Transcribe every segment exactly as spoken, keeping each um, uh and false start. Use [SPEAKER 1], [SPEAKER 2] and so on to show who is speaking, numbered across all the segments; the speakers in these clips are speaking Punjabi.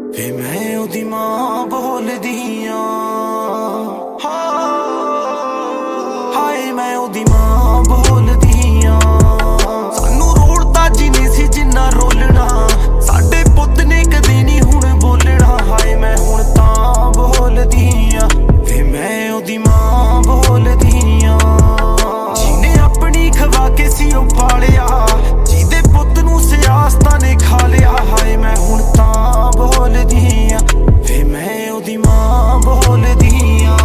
[SPEAKER 1] ਵੇ ਮੈਂ ਉਹਦੀ ਮਾਂ ਬੋਲਦੀ ਆਂ, ਹਾਏ ਮੈਂ ਉਹਦੀ ਮਾਂ ਬੋਲਦੀ ਆਂ। ਸਾਨੂੰ ਰੋੜਤਾ ਜਿੰਨੀ ਸੀ ਜਿੰਨਾ ਰੋਲਣਾ, ਸਾਡੇ ਪੁੱਤ ਨੇ ਕਦੇ ਨਹੀਂ ਹੁਣ ਬੋਲਣਾ। ਹਾਏ ਮੈਂ ਹੁਣ ਤਾਂ ਬੋਲਦੀ ਆਂ, ਵੇ ਮੈਂ ਉਹਦੀ ਮਾਂ ਬੋਲਦੀ ਆਂ। ਜਿਹਨੇ ਆਪਣੀ ਖਵਾ ਕੇ ਸੀ ਉਹ ਪਾਲਿਆ, ਜਿਹਦੇ ਪੁੱਤ ਨੂੰ ਸਿਆਸਤਾਂ ਨੇ ਖਾ ਲਿਆ। ਹਾਏ ਮੈਂ ਹੁਣ ਤਾਂ ਬੋਲਦੀ ਆਂ, ਵੇ ਮੈਂ ਉਹਦੀ ਮਾਂ ਬੋਲਦੀ ਆਂ।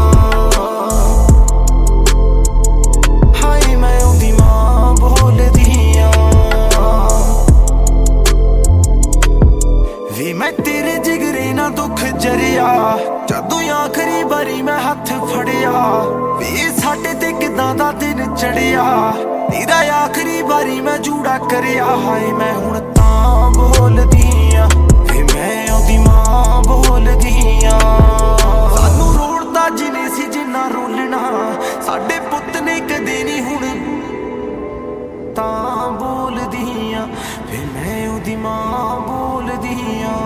[SPEAKER 1] ਹਾਏ ਮੈਂ ਉਹਦੀ ਮਾਂ ਬੋਲਦੀ ਆਂ। ਵੇ ਮੈਂ ਤੇਰੇ ਜਿਗਰੇ ਨਾਲ ਦੁੱਖ ਜਰਿਆ, ਜਦੋਂ ਆਖਰੀ ਵਾਰੀ ਮੈਂ ਹੱਥ ਫੜਿਆ। ਵੇ ਸਾਡੇ ਤੇ ਕਿੱਦਾਂ ਦਾ ਦਿਨ ਚੜਿਆ, ਤੇਰਾ ਆਖਰੀ ਵਾਰੀ ਮੈਂ ਜੂੜਾ ਕਰਿਆ। ਹਾਏ ਮੈਂ ਹੁਣ ਤਾਂ ਬੋਲਦੀ ਆਂ, ਵੇ ਮੈਂ ਉਹਦੀ ਮਾਂ ਬੋਲਦੀ ਆਂ। ਸਾਨੂੰ ਰੋੜਤਾ ਜਿਨੇ ਸੀ ਜਿੰਨਾ ਰੋਲਣਾ, ਸਾਡੇ ਪੁੱਤ ਨੇ ਕਦੇ ਨਹੀਂ ਹੁਣ ਤਾਂ ਬੋਲਦੀ ਆਂ, ਵੇ ਮੈਂ ਉਹਦੀ ਮਾਂ ਬੋਲਦੀ ਆਂ।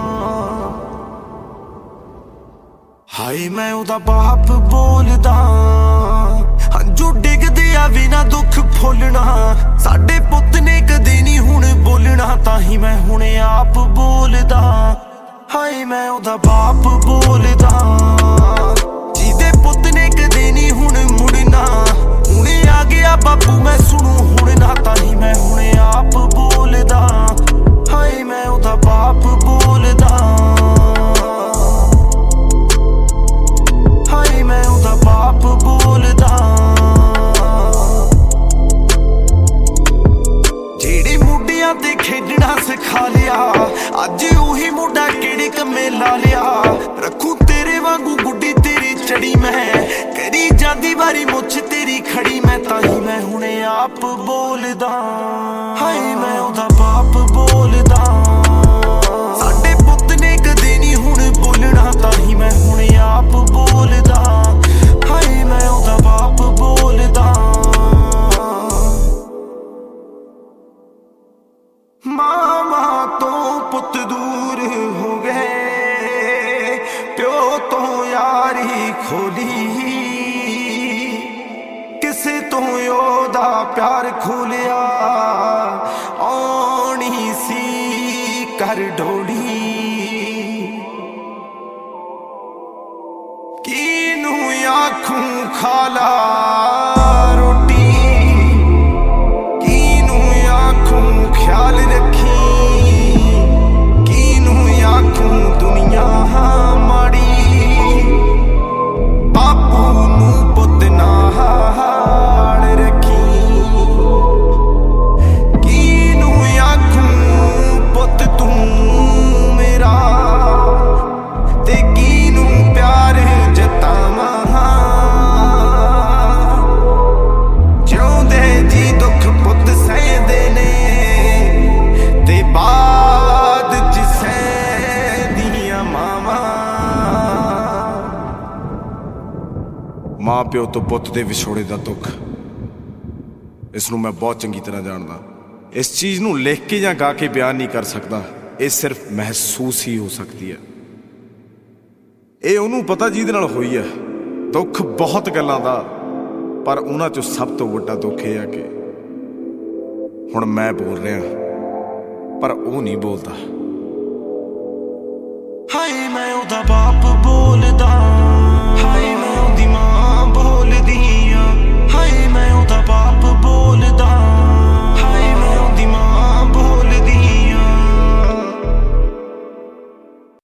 [SPEAKER 1] ਹਾਏ ਮੈਂ ਉਹਦਾ ਬਾਪ ਬੋਲਦਾ, ਹੰਝੂ ਡਿੱਗਦੇ ਆ ਵੀ ਨਾ ਦੁੱਖ ਫੁੱਲਣਾ। ਸਾਡੇ ਪੁੱਤ ਨੇ ਕਦੇ ਨਹੀਂ ਹੁਣ ਬੋਲਣਾ, ਤਾਂ ਹੀ ਮੈਂ ਹੁਣ ਆਪ ਬੋਲਦਾ। ਹਾਏ ਮੈਂ ਉਹਦਾ ਬਾਪ ਬੋਲਦਾ, ਜਿਹਦੇ ਪੁੱਤ ਨੇ ਕਦੇ ਨਹੀਂ ਹੁਣ ਮੁੜਨਾ। ਹੁਣੇ ਆ ਗਿਆ ਬਾਪੂ ਮੈਂ ਸੁਣੂ ਹੁਣ ਨਾ, ਤਾਂ ਹੀ ਮੈਂ ਹੁਣ ਆਪ ਬੋਲਦਾ। ਹਾਏ ਮੈਂ ਉਹਦਾ ਬਾਪ ਬੋਲਦਾ, ਹਾਏ ਮੈਂ ਉਹਦਾ ਬਾਪ ਬੋਲਦਾ। ਜਿਹੜੇ ਮੁੰਡਿਆਂ ਤੇ ਖੇਡਣਾ ਸਿਖਾ ਲਿਆ, ਅੱਜ ਉਹੀ ਮੁੰਡਾ ਕਿਹੜੇ ਕੰਮੇ ਲਾ ਲਿਆ। ਰੱਖੂ ਤੇਰੇ ਵਾਂਗੂ ਗੁੱਡੀ ਤੇਰੀ ਚੜੀ ਮੈਂ, ਕਰੀ ਜਾਂਦੀ ਵਾਰੀ ਮੁੱਛ ਤੇਰੀ ਖੜੀ ਮੈਂ, ਤਾਂ ਹੀ ਮੈਂ ਹੁਣ ਆਪ ਬੋਲਦਾ। ਹਾਏ ਮੈਂ ਉਹਦਾ ਬਾਪ ਬੋਲਦਾ, ਸਾਡੇ ਪੁੱਤ ਨੇ ਕਦੇ ਨਹੀਂ ਹੁਣ ਬੋਲਣਾ, ਤਾਂ ਹੀ ਮੈਂ ਹੁਣ ਆਪ ਬੋਲਦਾ। ਹਾਏ ਮੈਂ ਉਹਦਾ ਬਾਪ ਬੋਲਦਾ। ਮਾਂ ਤੋਂ ਪੁੱਤ ਦੂਰ ਹੋ ਗਏ, ਪਿਓ ਤੋਂ ਯਾਰੀ ਖੋਲੀ, ਕਿਸੇ ਤੋਂ ਉਹਦਾ ਪਿਆਰ ਖੋਲਿਆ। ਆਉਣੀ ਸੀ ਕਰ ਢੋਲੀ, ਕਿਨੂੰ ਆਖੂੰ ਖਾਲਾ ਰੋਟੀ, ਕਿਨੂੰ ਆਖੂੰ ਖਿਆਲ ਰੱਖੀ, ਕਿਨੂੰ ਆਖੂੰ ਦੁਨੀਆ ਮਾੜੀ। ਬਾਪੂ ਨੂੰ ਪੁੱਤ ਨਾਲ ਰੱਖੀ, ਕਿਨੂੰ ਆਖੂੰ ਪੁੱਤ ਤੂੰ ਮੇਰਾ, ਤੇ ਕਿਨੂੰ ਪਿਆਰ ਜਤਾਵਾਂ। ਜਿਉਂਦੇ ਜੀ ਦੁੱਖ ਪੁੱਤ ਸਹਿੰਦੇ ਨੇ, ਤੇ ਬਾਅਦ ਚ ਸਹਿੰਦੀਆਂ ਮਾਵਾਂ।
[SPEAKER 2] ਮਾਂ ਪਿਓ ਤੋਂ ਪੁੱਤ ਦੇ ਵਿਛੋੜੇ ਦਾ ਦੁੱਖ, ਇਸ ਨੂੰ ਮੈਂ ਬਹੁਤ ਚੰਗੀ ਤਰ੍ਹਾਂ ਜਾਣਦਾ। ਇਸ ਚੀਜ਼ ਨੂੰ ਲਿਖ ਕੇ ਜਾਂ ਗਾ ਕੇ ਬਿਆਨ ਨਹੀਂ ਕਰ ਸਕਦਾ, ਇਹ ਸਿਰਫ ਮਹਿਸੂਸ ਹੀ ਹੋ ਸਕਦੀ ਹੈ। ਇਹ ਉਹਨੂੰ ਪਤਾ ਜਿਹਦੇ ਨਾਲ ਹੋਈ ਹੈ। ਦੁੱਖ ਬਹੁਤ ਗੱਲਾਂ ਦਾ, ਪਰ ਉਹਨਾਂ ਚੋਂ ਸਭ ਤੋਂ ਵੱਡਾ ਦੁੱਖ ਇਹ ਹੈ ਕਿ ਹੁਣ ਮੈਂ ਬੋਲ ਰਿਹਾ, ਪਰ ਉਹ ਨਹੀਂ ਬੋਲਦਾ।
[SPEAKER 1] ਹਾਏ ਮੈਂ ਉਹਦਾ ਬਾਪ